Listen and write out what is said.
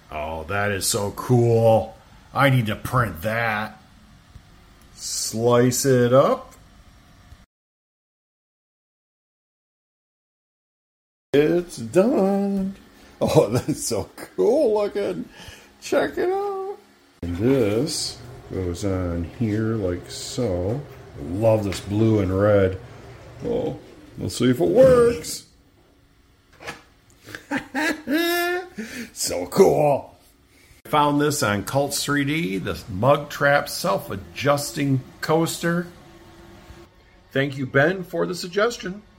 Oh, that is so cool. I need to print that. Slice it up. It's done. Oh, that's so cool looking. Check it out. And this goes on here like so. I love this blue and red. Oh, let's see if it works. So cool. I found this on Cults 3D, the Mug Trap self-adjusting coaster. Thank you, Ben, for the suggestion.